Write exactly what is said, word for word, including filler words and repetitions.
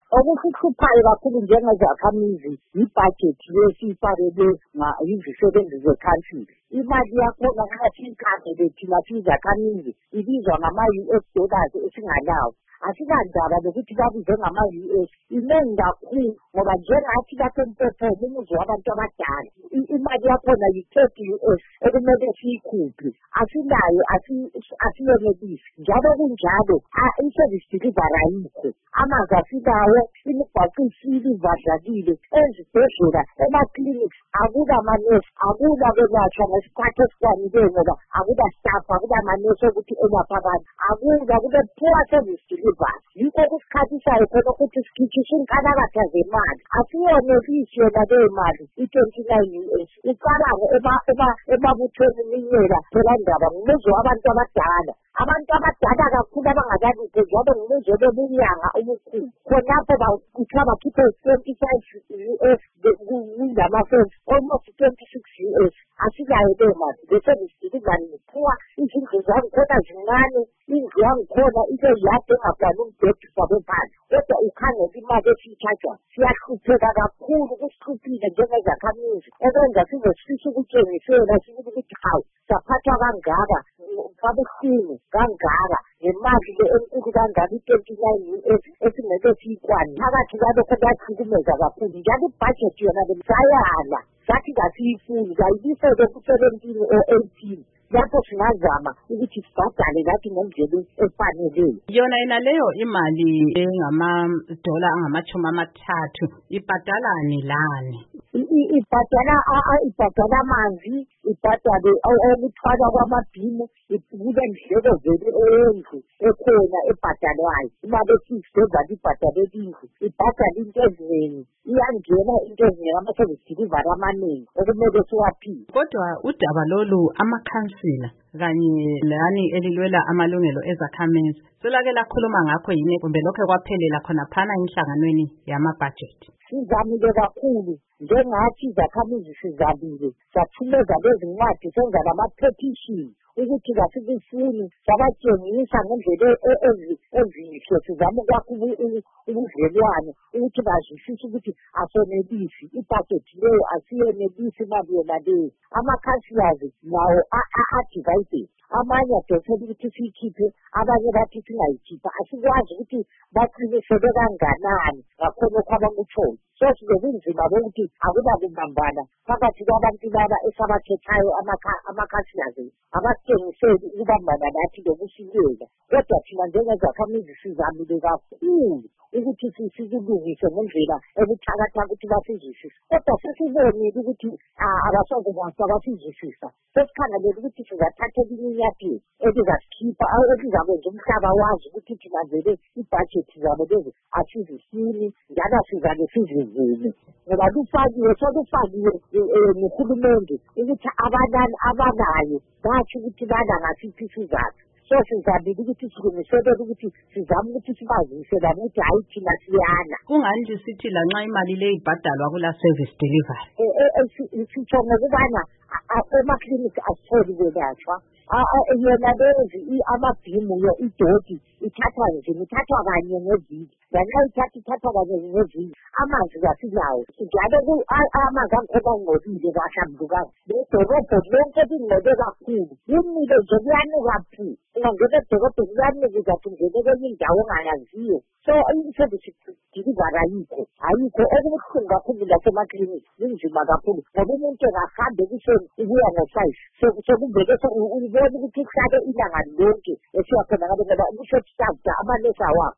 Okuhluphayo kakhulu njengezakhamizi ibudget lesifakele izisebenzi ze-council. Imali yakhona nxa siyikhangele thina siyizakhamizi ibizwa ngama-U S dollars esingalawo. Asikandaba lokuthi babize ngama-U S. Inengi kakhulu ngoba njengathi lapha eMpophoma umuzi wabantu abadala imali yakhona yi-thirty U S ekumele siyikhuphe. Asilayo, asiyenelisi. Njalo kunjalo i-service delivery ayikho. Amanzi asilawo, imigwaqo isile ivadlakile, ezibhedlela, ema-clinics akulamanesi, akula kwelatshwa ngesikhathi esikwanileyo ngoba akula-staff, akulamanesi okuthi elapha abantu, akula, kule-poor service delivery. Yikho kusikhathisayo khona ukuthi sikhitshise inkalakatha zemali. Asiyonelisi yona leyo mali i-twenty-nine U S. Ucabange emabuthweni iminyela phela ndaba ngumuzi wabantu abadala. Abantu abadala kakhulu abangakalutho njalo ngumuzi webunyanga obukhulu. Khonapho bakuthiwa bakhiphe twenty-five U S kungama-fence, almost twenty-six U S. Asilayo leyo mali. The service delivery ngiphuwa izindlu zangikhona zincane, indlu yangikhona into yade engabhali umbhedi fabwe phansi. Kodwa ukhangela imali esiyithathwa siyahlupheka kakhulu, kusihluphile njengezakhamizi okwenza size sifise ukutshengisela sibili ukuthi hawu saphathwa kangaka kabuhlungu kangaka ngemali le enkulu kangaka i-twenty-nine U S esingeke siyikwani. Phakathi kwalokho kuyahlukumeza kakhulu njalo ibudget yona le sayala sathi kasiyifuni kayibisele ku-seventeen or eighteen. Lapho singazama ukuthi sibhadale lathi ngendlela efaneleyo. Yona yena leyo imali engama-dola angamachumi amathathu ibhadalani lani? Ibhadala ibhadala amanzi, ibhadale ukuthwala kwamabhimu, kube ndleko vele endlu ekhona ebhadalwayo. Imali esiyisebenzisa ibhadale indlu, ibhadale into eziningi, iyangena into eziningi, ama-service delivery amaningi okumele siwaphile. Kodwa udaba lolu amakhansila kanye lani elilwela amalungelo ezakhamizi solake lakhuluma ngakho yini kumbe lokho kwaphelela khona phana enhlanganweni yama-budget? Sizamile kakhulu njengathi izakhamizi sizamile sathumeza lezi ncwadi senza lama-petition ukuthi kasikufuni sabatshengisa ngendlela ezinhle sizama ukwakha ubudlelwano ukuthi bazwisise ukuthi asonelisi ibudget leyo asiyonelisi imali yona leyo. Ama-councillors nawo a-divided, amanye adosela ukuthi siyikhiphe, abanye bathi singayikhipha. Asikwazi ukuthi baqinisele kanganani ngakhonokho abakuthole. So sizobunzima bokuthi akubakubambana phakathi kwabantu laba esabakhethayo ama-councillors abatshengiseli ukubambana nathi lokusileka. Kodwa thina njengezakhamizi sizamile kakhulu ukuthi sikulungise ngendlela ebuthakathaka ukuthi basizwisise. Kodwa sesibonile ukuthi abasakwazi abasizwisisa. Sesikhangelele ukuthi sizathatha iminyathelo elizasikhipha elizakwenza umhlaba wazi ukuthi thina vele ibudget zabo lezi asizifuni njalo sizabe sizivume. Ngoba lufakiwe solufakiwe nguhulumende ukuthi abanani abanayo bathi ukuthi bana ngasiphi isizathu. So sizamile ukuthi silungiselele ukuthi sizame ukuthi sibazisela ukuthi hayi thina siyana. Kungani nje sithi lanxa imali le ibhadalwa kula service delivery? Sitsho ngokubana emaklinikhi asitholi kwelatshwa. Yona lezi amabhimu idoti ithathwa nzima, ithathwa kanye ngeviki. Lanxa ithatha ithathwa kanye ngeviki. Amanzi kasilawo. Njalo amanzi angikhona ngcolile kahlambulukanga. Ledorobho lonke lingcole kakhulu. Yimile nje kuyanuka phu. Ungangena edorobheni kuyanuka uzathi ungene kwenye indawo ongayaziyo. So i-service delivery ayikho. Ayikho okubuhlungu kakhulu lasemaklinikhi. Kunzima kakhulu. Ngoba umuntu engahambe ekuseni ubuya ngo-five. Sekumbeke ubona ukuthi kuhlale ilanga lonke esiyakhona ngabe ngoba ubushoti staff amanesi awakho.